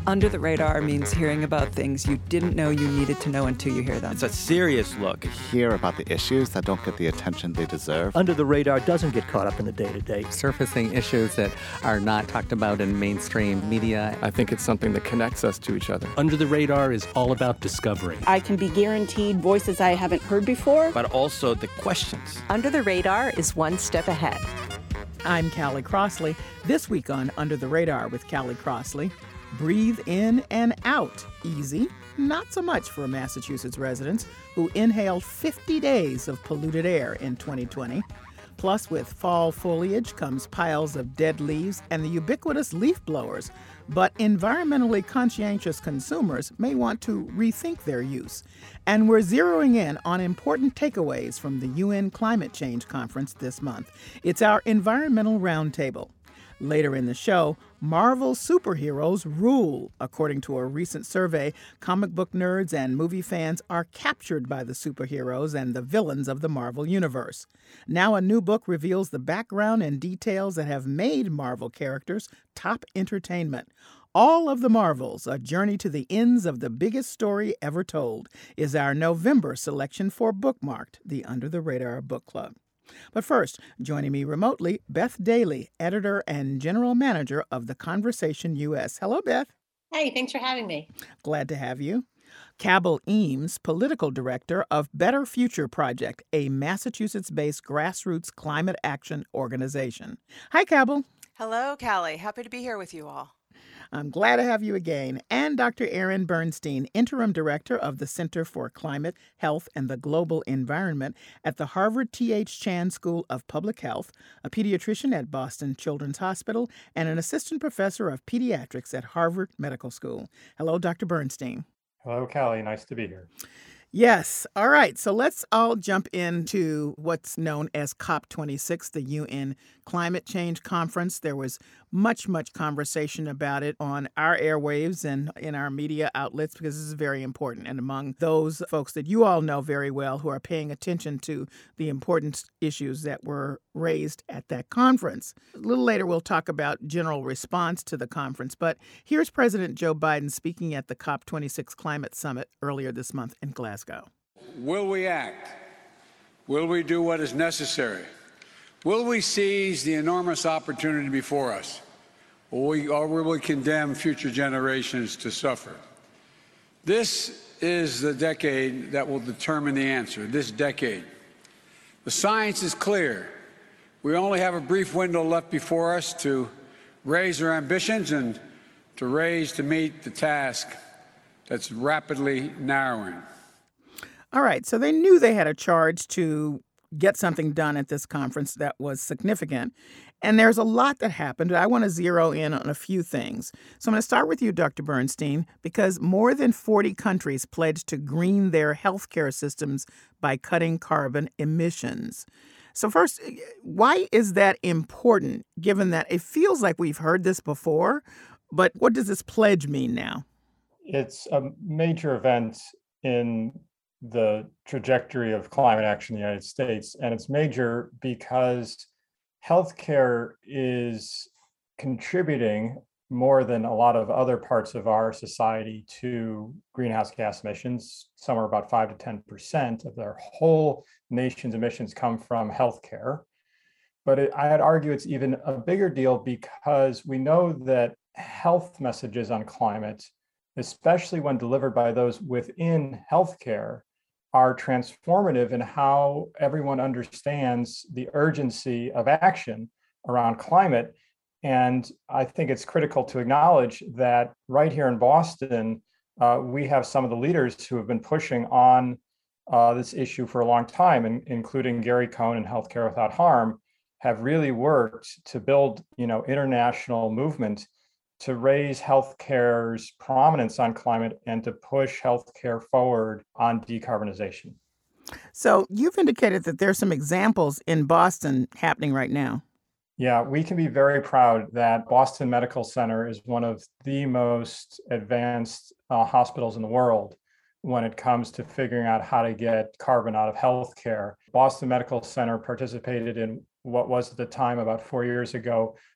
Under the Radar means hearing about things you didn't know you needed to know until you hear them. It's a serious look. Hear about the issues that don't get the attention they deserve. Under the Radar doesn't get caught up in the day-to-day. Surfacing issues that are not talked about in mainstream media. I think it's something that connects us to each other. Under the Radar is all about discovery. I can be guaranteed voices I haven't heard before. But also the questions. Under the Radar is one step ahead. I'm Callie Crossley. This week on Under the Radar with Callie Crossley, breathe in and out. Easy, not so much for Massachusetts residents who inhaled 50 days of polluted air in 2020. Plus, with fall foliage comes piles of dead leaves and the ubiquitous leaf blowers. But environmentally conscientious consumers may want to rethink their use. And we're zeroing in on important takeaways from the UN Climate Change Conference this month. It's our Environmental Roundtable. Later in the show, Marvel superheroes rule. According to a recent survey, comic book nerds and movie fans are captured by the superheroes and the villains of the Marvel Universe. Now a new book reveals the background and details that have made Marvel characters top entertainment. All of the Marvels, A Journey to the Ends of the Biggest Story Ever Told, is our November selection for Bookmarked, the Under the Radar Book Club. But first, joining me remotely, Beth Daly, editor and general manager of The Conversation U.S. Hello, Beth. Hey, thanks for having me. Glad to have you. Cabell Eames, political director of Better Future Project, a Massachusetts-based grassroots climate action organization. Hi, Cabell. Hello, Callie. Happy to be here with you all. I'm glad to have you again. And Dr. Erin Bernstein, interim director of the Center for Climate, Health, and the Global Environment at the Harvard T.H. Chan School of Public Health, a pediatrician at Boston Children's Hospital, and an assistant professor of pediatrics at Harvard Medical School. Hello, Dr. Bernstein. Hello, Callie. Nice to be here. Yes. All right. So let's all jump into what's known as COP26, the UN Climate Change Conference. There was much conversation about it on our airwaves and in our media outlets because this is very important. And among those folks that you all know very well who are paying attention to the important issues that were raised at that conference. A little later, we'll talk about general response to the conference. But here's President Joe Biden speaking at the COP26 Climate Summit earlier this month in Glasgow. Will we act? Will we do what is necessary? Will we seize the enormous opportunity before us? Or will we condemn future generations to suffer? This is the decade that will determine the answer, this decade. The science is clear. We only have a brief window left before us to raise our ambitions and to meet the task that's rapidly narrowing. All right, so they knew they had a charge to get something done at this conference that was significant. And there's a lot that happened. I want to zero in on a few things. So I'm going to start with you, Dr. Bernstein, because more than 40 countries pledged to green their healthcare systems by cutting carbon emissions. So first, why is that important, given that it feels like we've heard this before, but what does this pledge mean now? It's a major event in the trajectory of climate action in the United States, and it's major because healthcare is contributing more than a lot of other parts of our society to greenhouse gas emissions. Somewhere about 5 to 10% of their whole nation's emissions come from healthcare. But I'd argue it's even a bigger deal because we know that health messages on climate, especially when delivered by those within healthcare, are transformative in how everyone understands the urgency of action around climate. And I think it's critical to acknowledge that right here in Boston, we have some of the leaders who have been pushing on this issue for a long time, including Gary Cohn and Healthcare Without Harm, have really worked to build, international movement to raise healthcare's prominence on climate and to push healthcare forward on decarbonization. So you've indicated that there's some examples in Boston happening right now. Yeah, we can be very proud that Boston Medical Center is one of the most advanced hospitals in the world when it comes to figuring out how to get carbon out of healthcare. Boston Medical Center participated in what was at the time, about 4 years ago,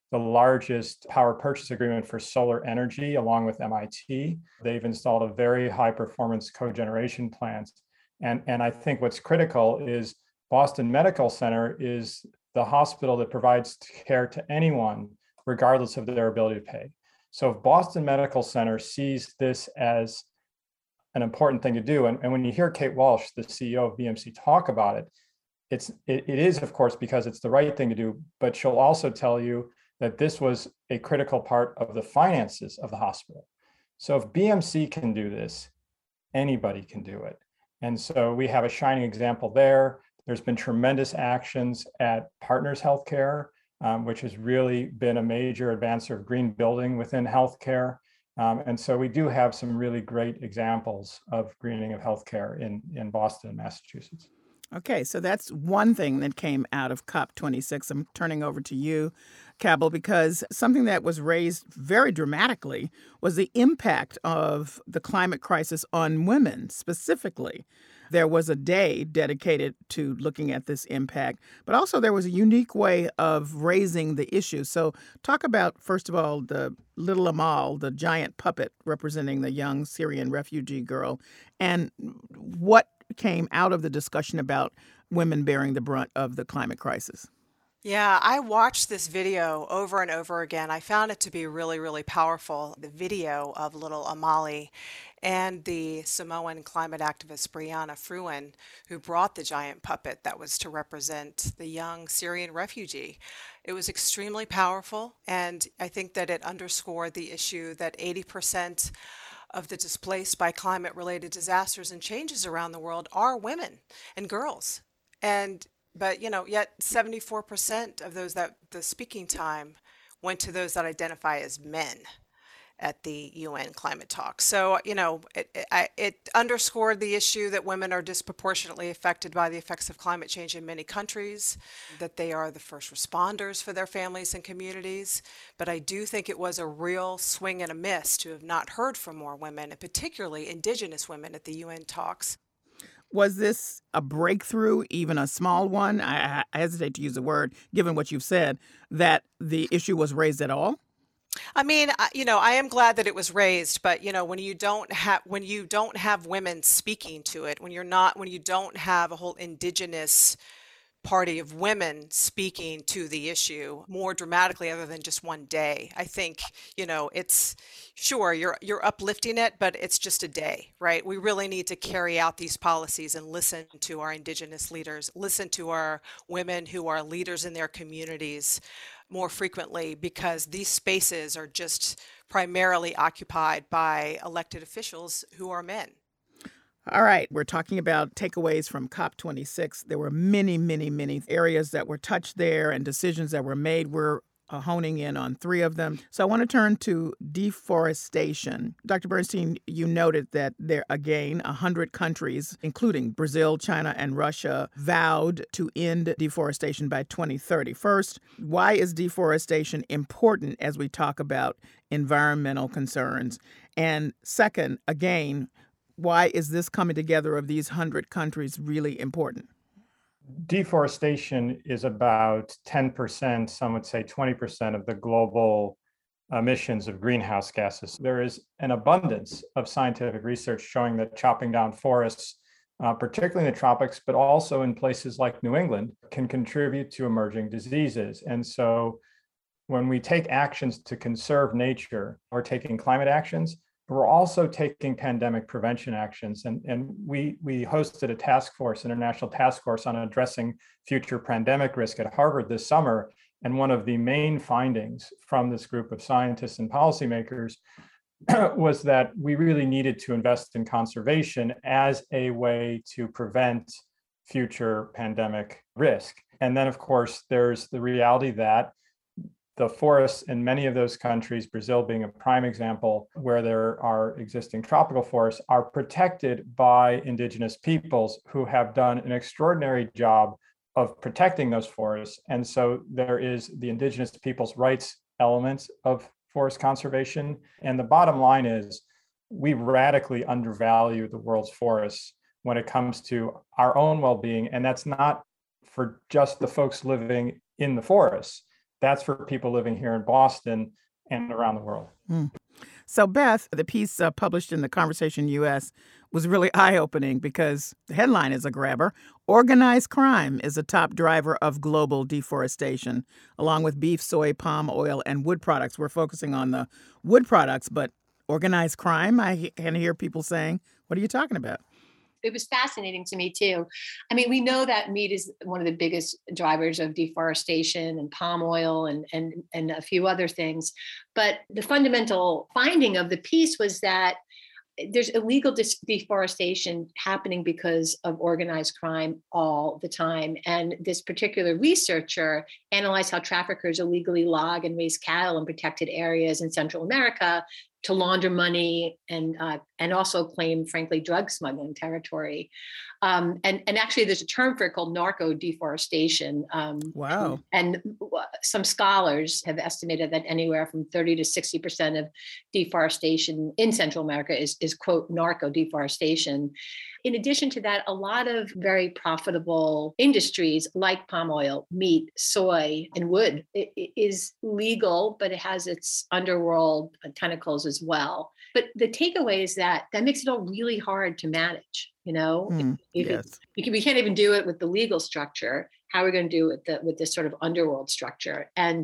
the largest power purchase agreement for solar energy along with MIT. They've installed a very high performance cogeneration plant. And I think what's critical is Boston Medical Center is the hospital that provides care to anyone, regardless of their ability to pay. So if Boston Medical Center sees this as an important thing to do, and when you hear Kate Walsh, the CEO of BMC, talk about it, it is, of course, because it's the right thing to do, but she'll also tell you that this was a critical part of the finances of the hospital. So if BMC can do this, anybody can do it. And so we have a shining example there. There's been tremendous actions at Partners Healthcare, which has really been a major advancer of green building within healthcare. And so we do have some really great examples of greening of healthcare in Boston and Massachusetts. Okay, so that's one thing that came out of COP26. I'm turning over to you, Cabell, because something that was raised very dramatically was the impact of the climate crisis on women specifically. There was a day dedicated to looking at this impact, but also there was a unique way of raising the issue. So talk about, first of all, the little Amal, the giant puppet representing the young Syrian refugee girl, and what came out of the discussion about women bearing the brunt of the climate crisis. Yeah, I watched this video over and over again. I found it to be really, really powerful. The video of little Amali and the Samoan climate activist Brianna Fruin, who brought the giant puppet that was to represent the young Syrian refugee. It was extremely powerful, and I think that it underscored the issue that 80% of the displaced by climate-related disasters and changes around the world are women and girls. But yet 74% of those that the speaking time went to those that identify as men at the UN climate talks. So, it underscored the issue that women are disproportionately affected by the effects of climate change in many countries, that they are the first responders for their families and communities. But I do think it was a real swing and a miss to have not heard from more women, and particularly Indigenous women at the UN talks. Was this a breakthrough, even a small one? I hesitate to use the word, given what you've said, that the issue was raised at all? I mean, I am glad that it was raised, but when you don't have women speaking to it, when you don't have a whole Indigenous party of women speaking to the issue more dramatically other than just one day, I think, it's sure you're uplifting it, but it's just a day, right? We really need to carry out these policies and listen to our Indigenous leaders, listen to our women who are leaders in their communities more frequently, because these spaces are just primarily occupied by elected officials who are men. All right, we're talking about takeaways from COP26. There were many, many, many areas that were touched there and decisions that were made. We're honing in on 3 of them. So I want to turn to deforestation. Dr. Bernstein, you noted that there, again, 100 countries, including Brazil, China, and Russia, vowed to end deforestation by 2030. First, why is deforestation important as we talk about environmental concerns? And second, again, why is this coming together of these 100 countries really important? Deforestation is about 10%, some would say 20% of the global emissions of greenhouse gases. There is an abundance of scientific research showing that chopping down forests, particularly in the tropics, but also in places like New England, can contribute to emerging diseases. And so when we take actions to conserve nature, we're taking climate actions, but we're also taking pandemic prevention actions. And we hosted a task force, international task force on addressing future pandemic risk at Harvard this summer. And one of the main findings from this group of scientists and policymakers was that we really needed to invest in conservation as a way to prevent future pandemic risk. And then, of course, there's the reality that the forests in many of those countries, Brazil being a prime example, where there are existing tropical forests, are protected by indigenous peoples who have done an extraordinary job of protecting those forests. And so there is the indigenous peoples' rights element of forest conservation. And the bottom line is we radically undervalue the world's forests when it comes to our own well-being. And that's not for just the folks living in the forests. That's for people living here in Boston and around the world. So, Beth, the piece published in The Conversation U.S. was really eye-opening because the headline is a grabber. Organized crime is a top driver of global deforestation, along with beef, soy, palm oil, and wood products. We're focusing on the wood products, but organized crime, I can hear people saying, what are you talking about? It was fascinating to me, too. I mean, we know that meat is one of the biggest drivers of deforestation and palm oil and a few other things. But the fundamental finding of the piece was that there's illegal deforestation happening because of organized crime all the time. And this particular researcher analyzed how traffickers illegally log and raise cattle in protected areas in Central America to launder money and also claim, frankly, drug smuggling territory. And actually, there's a term for it called narco deforestation. Wow. And some scholars have estimated that anywhere from 30 to 60% of deforestation in Central America is quote, narco deforestation. In addition to that, a lot of very profitable industries like palm oil, meat, soy, and wood is legal, but it has its underworld tentacles as well. But the takeaway is that makes it all really hard to manage. You know, Yes. We can't even do it with the legal structure. How are we going to do it with this sort of underworld structure? And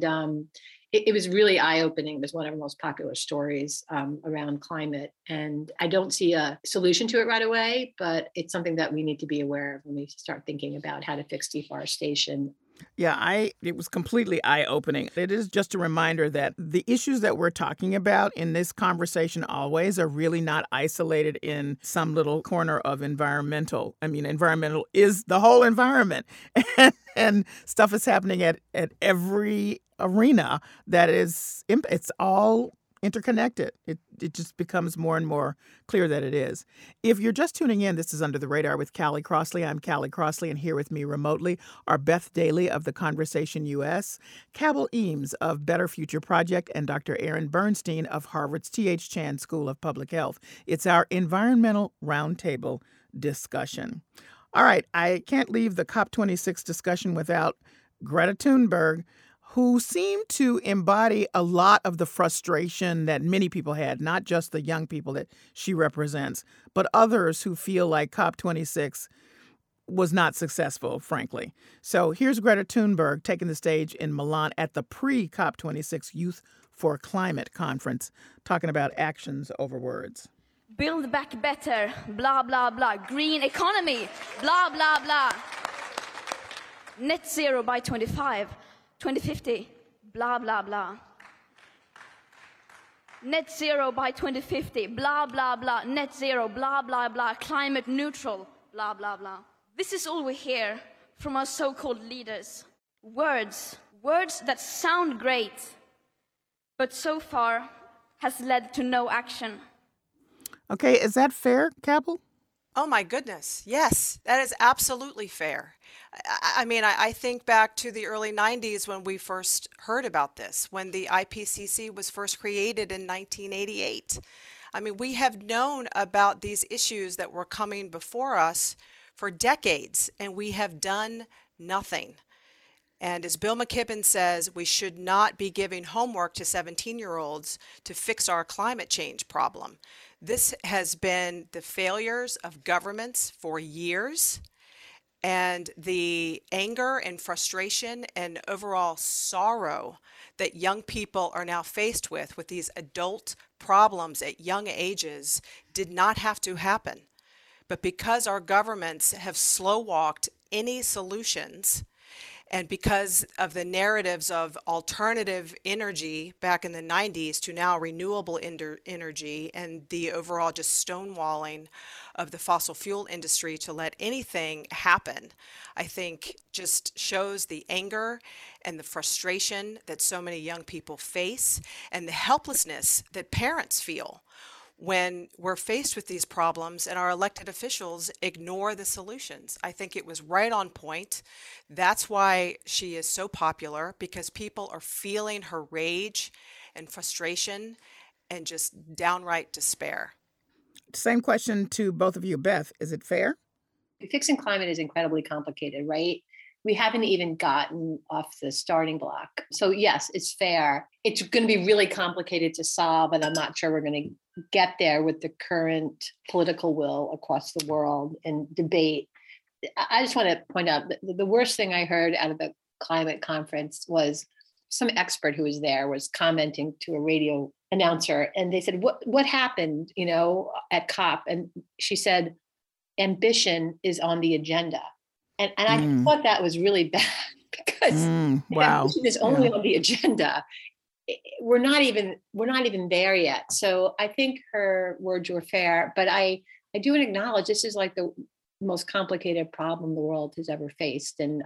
it was really eye-opening. It was one of our most popular stories around climate. And I don't see a solution to it right away, but it's something that we need to be aware of when we start thinking about how to fix deforestation. Yeah, it was completely eye-opening. It is just a reminder that the issues that we're talking about in this conversation always are really not isolated in some little corner of environmental. I mean, environmental is the whole environment. And stuff is happening at every arena that is, it's all interconnected. It just becomes more and more clear that it is. If you're just tuning in, this is Under the Radar with Callie Crossley. I'm Callie Crossley, and here with me remotely are Beth Daly of The Conversation U.S., Cabell Eames of Better Future Project, and Dr. Aaron Bernstein of Harvard's T.H. Chan School of Public Health. It's our environmental roundtable discussion. All right, I can't leave the COP26 discussion without Greta Thunberg, who seemed to embody a lot of the frustration that many people had, not just the young people that she represents, but others who feel like COP26 was not successful, frankly. So here's Greta Thunberg taking the stage in Milan at the pre-COP26 Youth for Climate Conference, talking about actions over words. Build back better, blah, blah, blah. Green economy, blah, blah, blah. Net zero by 2050, blah, blah, blah. Net zero by 2050, blah, blah, blah. Net zero, blah, blah, blah. Climate neutral, blah, blah, blah. This is all we hear from our so-called leaders. Words that sound great, but so far has led to no action. Okay, is that fair, Cabell? Oh my goodness. Yes, that is absolutely fair. I mean, I think back to the early 90s when we first heard about this, when the IPCC was first created in 1988. I mean, we have known about these issues that were coming before us for decades, and we have done nothing. And as Bill McKibben says, we should not be giving homework to 17-year-olds to fix our climate change problem. This has been the failures of governments for years, and the anger and frustration and overall sorrow that young people are now faced with these adult problems at young ages did not have to happen. But because our governments have slow-walked any solutions, and because of the narratives of alternative energy back in the 90s to now renewable energy and the overall just stonewalling of the fossil fuel industry to let anything happen, I think just shows the anger and the frustration that so many young people face and the helplessness that parents feel when we're faced with these problems and our elected officials ignore the solutions. I think it was right on point. That's why she is so popular, because people are feeling her rage and frustration and just downright despair. Same question to both of you. Beth, is it fair? Fixing climate is incredibly complicated, right? we haven't even gotten off the starting block. So yes, it's fair. It's going to be really complicated to solve, and I'm not sure we're going to get there with the current political will across the world and debate. I just want to point out that the worst thing I heard out of the climate conference was some expert who was there was commenting to a radio announcer, and they said, what happened, at COP? And she said, ambition is on the agenda. And I thought that was really bad because ambition is only on the agenda. We're not even there yet. So I think her words were fair, but I do acknowledge this is like the most complicated problem the world has ever faced. And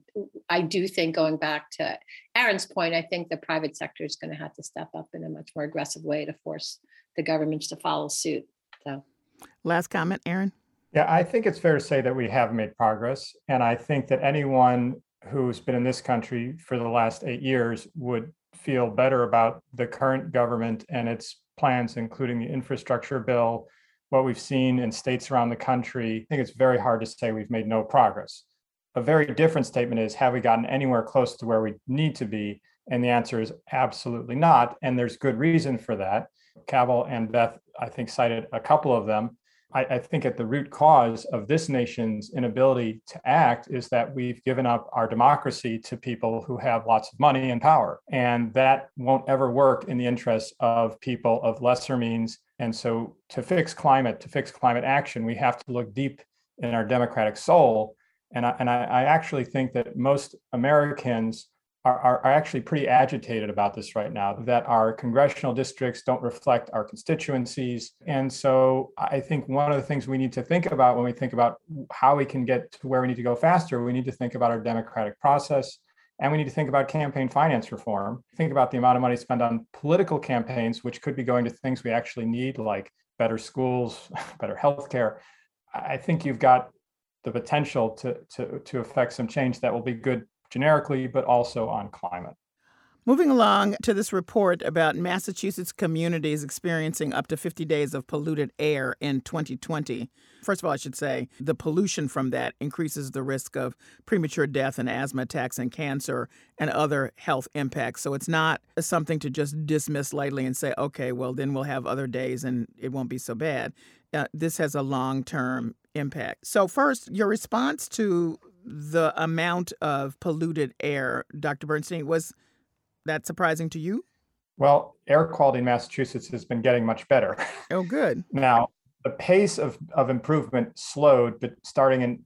I do think, going back to Aaron's point, I think the private sector is going to have to step up in a much more aggressive way to force the governments to follow suit. So, last comment, Aaron? Yeah, I think it's fair to say that we have made progress. And I think that anyone who's been in this country for the last 8 years would feel better about the current government and its plans, including the infrastructure bill, what we've seen in states around the country. I think it's very hard to say we've made no progress. A very different statement is, have we gotten anywhere close to where we need to be? And the answer is absolutely not. And there's good reason for that. Cabell and Beth, I think, cited a couple of them. I think at the root cause of this nation's inability to act is that we've given up our democracy to people who have lots of money and power. And that won't ever work in the interests of people of lesser means. And so to fix climate action, we have to look deep in our democratic soul. And I actually think that most Americans are actually pretty agitated about this right now, that our congressional districts don't reflect our constituencies. And so I think one of the things we need to think about when we think about how we can get to where we need to go faster, we need to think about our democratic process, and we need to think about campaign finance reform. Think about the amount of money spent on political campaigns, which could be going to things we actually need, like better schools, better healthcare. I think you've got the potential to affect some change that will be good generically, but also on climate. Moving along to this report about Massachusetts communities experiencing up to 50 days of polluted air in 2020. First of all, I should say the pollution from that increases the risk of premature death and asthma attacks and cancer and other health impacts. So it's not something to just dismiss lightly and say, okay, well, then we'll have other days and it won't be so bad. This has a long-term impact. So first, your response to the amount of polluted air, Dr. Bernstein, was that surprising to you? Well, air quality in Massachusetts has been getting much better. Oh, good. Now, the pace of improvement slowed, but starting in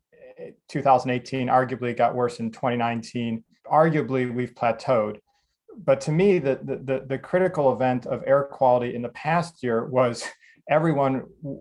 2018, arguably got worse in 2019. Arguably, we've plateaued. But to me, the critical event of air quality in the past year was everyone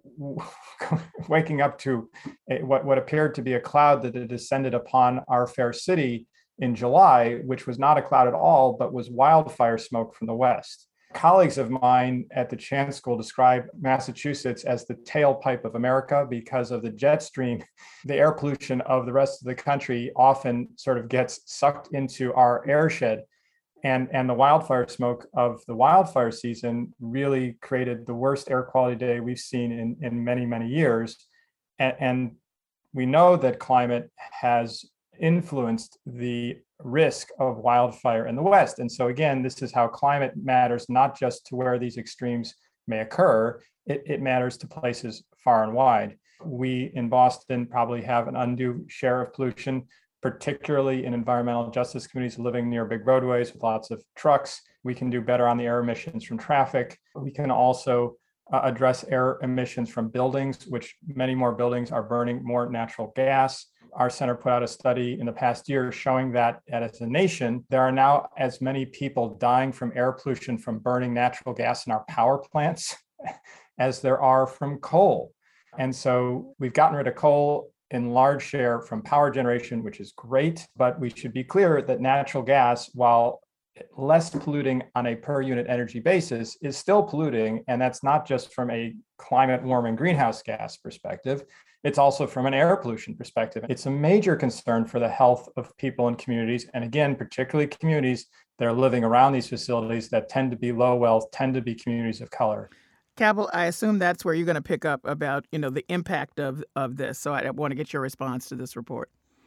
waking up to what appeared to be a cloud that had descended upon our fair city in July, which was not a cloud at all, but was wildfire smoke from the west. Colleagues of mine at the Chance School describe Massachusetts as the tailpipe of America because of the jet stream. The air pollution of the rest of the country often sort of gets sucked into our airshed. And the wildfire smoke of the wildfire season really created the worst air quality day we've seen in many, many years. And we know that climate has influenced the risk of wildfire in the West. And so again, this is how climate matters, not just to where these extremes may occur, it matters to places far and wide. We in Boston probably have an undue share of pollution, particularly in environmental justice communities living near big roadways with lots of trucks. We can do better on the air emissions from traffic. We can also address air emissions from buildings, which many more buildings are burning more natural gas. Our center put out a study in the past year showing that as a nation, there are now as many people dying from air pollution from burning natural gas in our power plants as there are from coal. And so we've gotten rid of coal in large share from power generation, which is great, but we should be clear that natural gas, while less polluting on a per unit energy basis, is still polluting. And that's not just from a climate warming greenhouse gas perspective, it's also from an air pollution perspective. It's a major concern for the health of people and communities. And again, particularly communities that are living around these facilities that tend to be low wealth, tend to be communities of color. Cabell, I assume that's where you're going to pick up about, the impact of this. So I want to get your response to this report.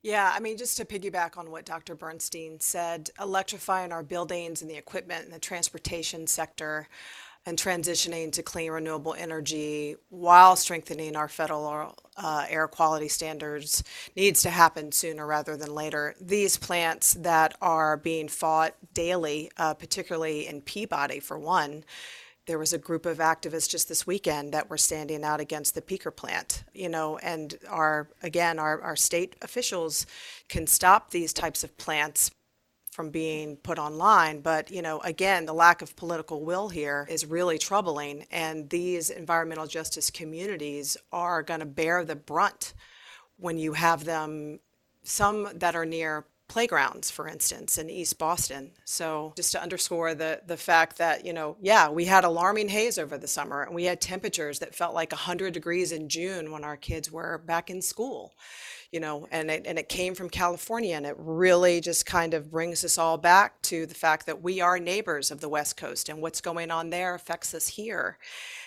Yeah, I mean, just to piggyback on what Dr. Bernstein said, electrifying our buildings and the equipment and the transportation sector and transitioning to clean renewable energy while strengthening our federal air quality standards needs to happen sooner rather than later. These plants that are being fought daily, particularly in Peabody for one, there was a group of activists just this weekend that were standing out against the peaker plant, and our state officials can stop these types of plants from being put online. But, again, the lack of political will here is really troubling. And these environmental justice communities are going to bear the brunt when you have them, some that are near playgrounds, for instance, in East Boston. So just to underscore the fact that, we had alarming haze over the summer, and we had temperatures that felt like 100 degrees in June when our kids were back in school, and it came from California, and it really just kind of brings us all back to the fact that we are neighbors of the West Coast, and what's going on there affects us here.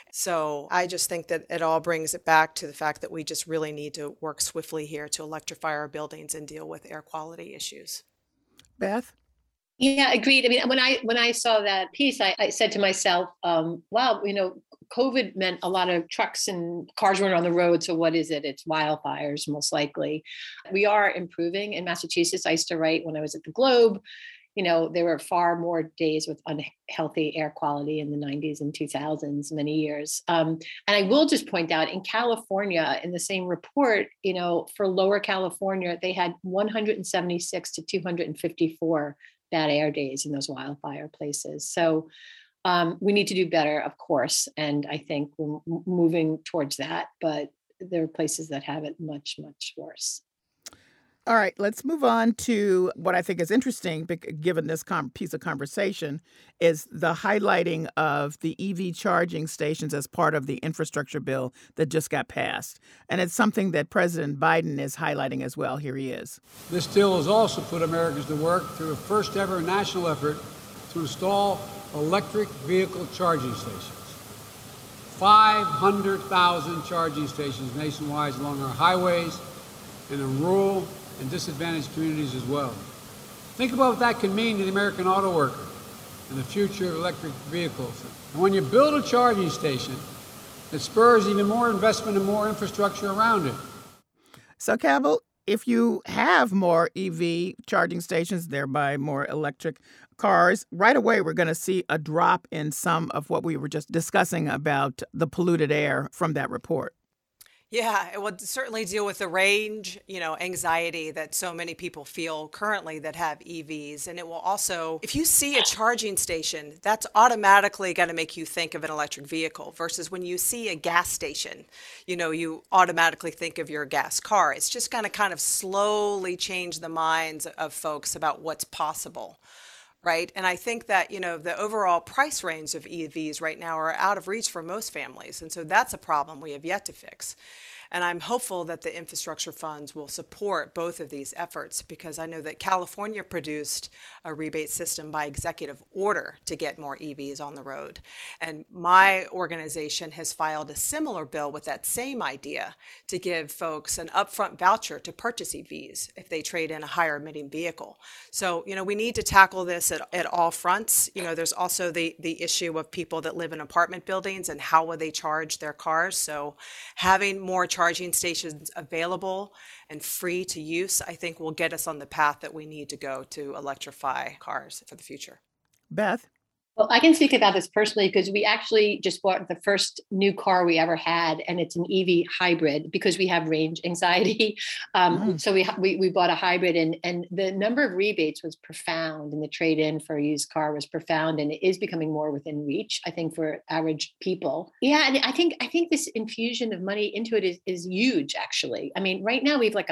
So I just think that it all brings it back to the fact that we just really need to work swiftly here to electrify our buildings and deal with air quality issues. Beth? Yeah, agreed. I mean, when I saw that piece, I said to myself, wow, COVID meant a lot of trucks and cars weren't on the road. So what is it? It's wildfires, most likely. We are improving in Massachusetts. I used to write when I was at the Globe. There were far more days with unhealthy air quality in the 90s and 2000s, many years. And I will just point out in California, in the same report, for Lower California, they had 176 to 254 bad air days in those wildfire places. So we need to do better, of course. And I think we're moving towards that, but there are places that have it much, much worse. All right, let's move on to what I think is interesting, given this piece of conversation, is the highlighting of the EV charging stations as part of the infrastructure bill that just got passed. And it's something that President Biden is highlighting as well. Here he is. This bill has also put Americans to work through a first ever national effort to install electric vehicle charging stations. 500,000 charging stations nationwide along our highways and in rural and disadvantaged communities as well. Think about what that can mean to the American auto worker and the future of electric vehicles. And when you build a charging station, it spurs even more investment and more infrastructure around it. So, Cabell, if you have more EV charging stations, thereby more electric cars, right away we're going to see a drop in some of what we were just discussing about the polluted air from that report. Yeah, it will certainly deal with the range, anxiety that so many people feel currently that have EVs. And it will also, if you see a charging station, that's automatically going to make you think of an electric vehicle versus when you see a gas station, you automatically think of your gas car. It's just going to kind of slowly change the minds of folks about what's possible. Right. And I think that, the overall price range of EVs right now are out of reach for most families. And so that's a problem we have yet to fix. And I'm hopeful that the infrastructure funds will support both of these efforts because I know that California produced a rebate system by executive order to get more EVs on the road. And my organization has filed a similar bill with that same idea to give folks an upfront voucher to purchase EVs if they trade in a higher emitting vehicle. So, we need to tackle this at all fronts. There's also the issue of people that live in apartment buildings and how will they charge their cars. So having more charging stations available and free to use, I think will get us on the path that we need to go to electrify cars for the future. Beth? Well, I can speak about this personally because we actually just bought the first new car we ever had, and it's an EV hybrid because we have range anxiety. So we bought a hybrid, and the number of rebates was profound, and the trade-in for a used car was profound, and it is becoming more within reach, I think, for average people. Yeah, and I think this infusion of money into it is huge, actually. I mean, right now we have like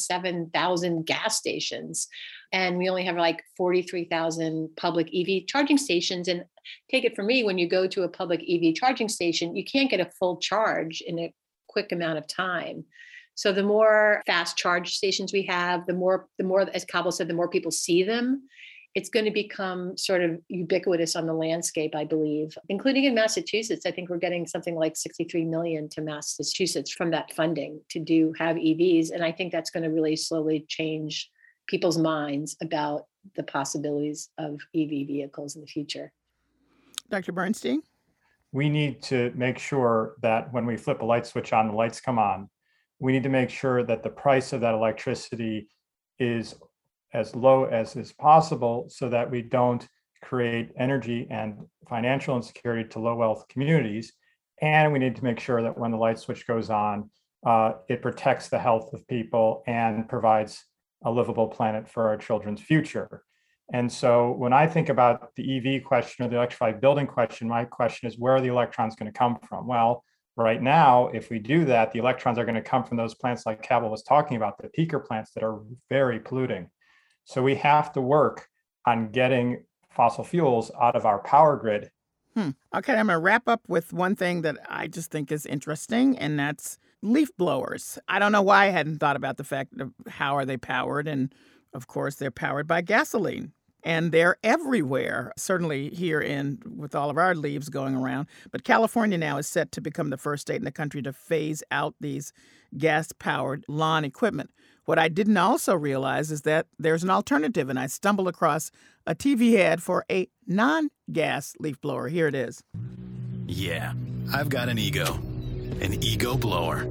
107,000 gas stations. And we only have like 43,000 public EV charging stations. And take it from me, when you go to a public EV charging station, you can't get a full charge in a quick amount of time. So the more fast charge stations we have, the more, as Cabell said, the more people see them. it's going to become sort of ubiquitous on the landscape, I believe, including in Massachusetts. I think we're getting something like 63 million to Massachusetts from that funding to have EVs. And I think that's going to really slowly change people's minds about the possibilities of EV vehicles in the future. Dr. Bernstein? We need to make sure that when we flip a light switch on, the lights come on. We need to make sure that the price of that electricity is as low as is possible so that we don't create energy and financial insecurity to low wealth communities. And we need to make sure that when the light switch goes on, it protects the health of people and provides a livable planet for our children's future. And so when I think about the EV question or the electrified building question, my question is, where are the electrons going to come from? Well, right now, if we do that, the electrons are going to come from those plants like Cabell was talking about, the peaker plants that are very polluting. So we have to work on getting fossil fuels out of our power grid. Okay, I'm going to wrap up with one thing that I just think is interesting, and that's leaf blowers. I don't know why I hadn't thought about the fact of how are they powered, and of course they're powered by gasoline. And they're everywhere, certainly here with all of our leaves going around. But California now is set to become the first state in the country to phase out these gas-powered lawn equipment. What I didn't also realize is that there's an alternative, and I stumbled across a TV ad for a non-gas leaf blower. Here it is. Yeah, I've got an Ego blower.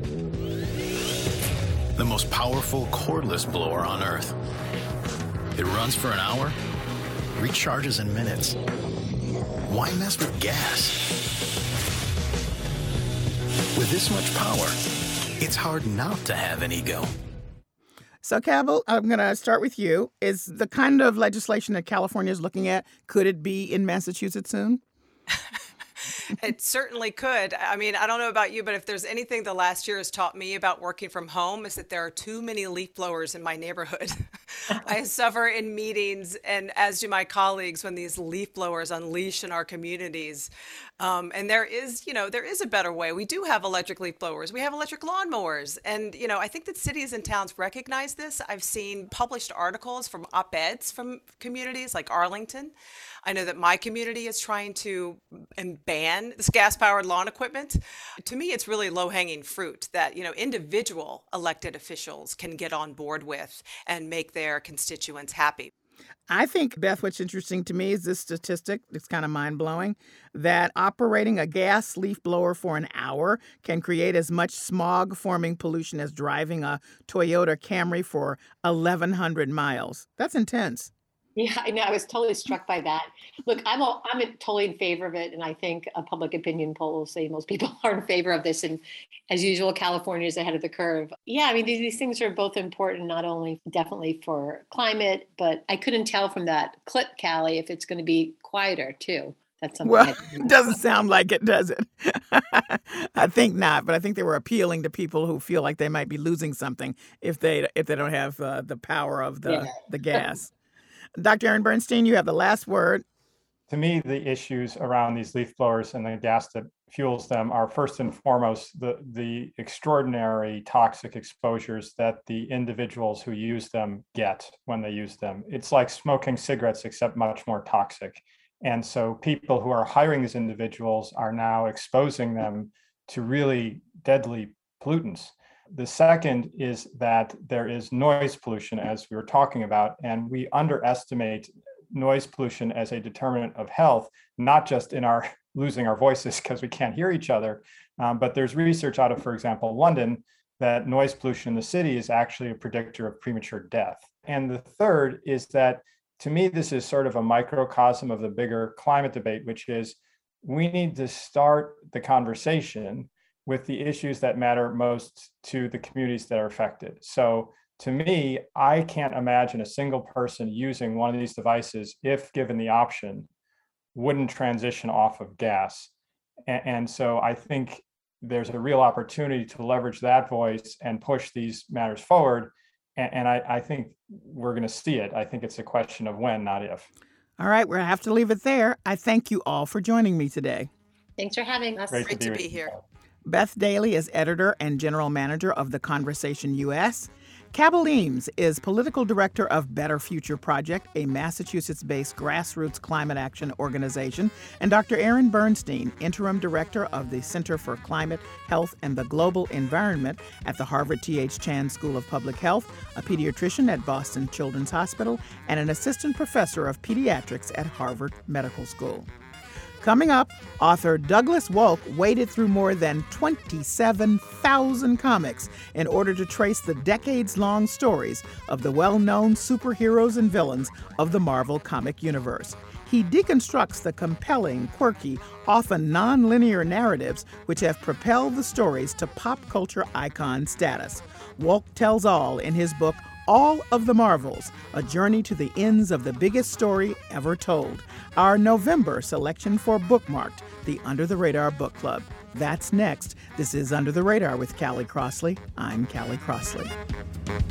The most powerful cordless blower on Earth. It runs for an hour, recharges in minutes. Why mess with gas? With this much power, it's hard not to have an Ego. So, Cabell, I'm going to start with you. Is the kind of legislation that California is looking at, could it be in Massachusetts soon? It certainly could. I mean, I don't know about you, but if there's anything the last year has taught me about working from home is that there are too many leaf blowers in my neighborhood. I suffer in meetings, and as do my colleagues, when these leaf blowers unleash in our communities. And there is a better way. We do have electric leaf blowers. We have electric lawnmowers. And, I think that cities and towns recognize this. I've seen published articles from op-eds from communities like Arlington. I know that my community is trying to ban this gas-powered lawn equipment. To me, it's really low-hanging fruit that, individual elected officials can get on board with and make their constituents happy. I think, Beth, what's interesting to me is this statistic. It's kind of mind-blowing that operating a gas leaf blower for an hour can create as much smog-forming pollution as driving a Toyota Camry for 1,100 miles. That's intense. Yeah, I know. I was totally struck by that. Look, I'm totally in favor of it. And I think a public opinion poll will say most people are in favor of this. And as usual, California is ahead of the curve. Yeah, I mean, these things are both important, not only definitely for climate, but I couldn't tell from that clip, Callie, if it's going to be quieter too. That's something. Well, it doesn't sound like it, does it? I think not, but I think they were appealing to people who feel like they might be losing something if they don't have the power of the gas. Dr. Aaron Bernstein, you have the last word. To me, the issues around these leaf blowers and the gas that fuels them are first and foremost the extraordinary toxic exposures that the individuals who use them get when they use them. It's like smoking cigarettes, except much more toxic. And so people who are hiring these individuals are now exposing them to really deadly pollutants. The second is that there is noise pollution, as we were talking about, and we underestimate noise pollution as a determinant of health, not just in our losing our voices because we can't hear each other, but there's research out of, for example, London, that noise pollution in the city is actually a predictor of premature death. And the third is that, to me, this is sort of a microcosm of the bigger climate debate, which is we need to start the conversation with the issues that matter most to the communities that are affected. So to me, I can't imagine a single person using one of these devices, if given the option, wouldn't transition off of gas. And so I think there's a real opportunity to leverage that voice and push these matters forward. And I think we're going to see it. I think it's a question of when, not if. All right, we'll have to leave it there. I thank you all for joining me today. Thanks for having us. Great to be here. Beth Daly is editor and general manager of The Conversation U.S. Cabell Eames is political director of Better Future Project, a Massachusetts-based grassroots climate action organization, and Dr. Aaron Bernstein, interim director of the Center for Climate, Health, and the Global Environment at the Harvard T.H. Chan School of Public Health, a pediatrician at Boston Children's Hospital, and an assistant professor of pediatrics at Harvard Medical School. Coming up, author Douglas Wolk waded through more than 27,000 comics in order to trace the decades-long stories of the well-known superheroes and villains of the Marvel comic universe. He deconstructs the compelling, quirky, often non-linear narratives which have propelled the stories to pop culture icon status. Wolk tells all in his book, All of the Marvels, a journey to the ends of the biggest story ever told. Our November selection for Bookmarked, the Under the Radar Book Club. That's next. This is Under the Radar with Callie Crossley. I'm Callie Crossley.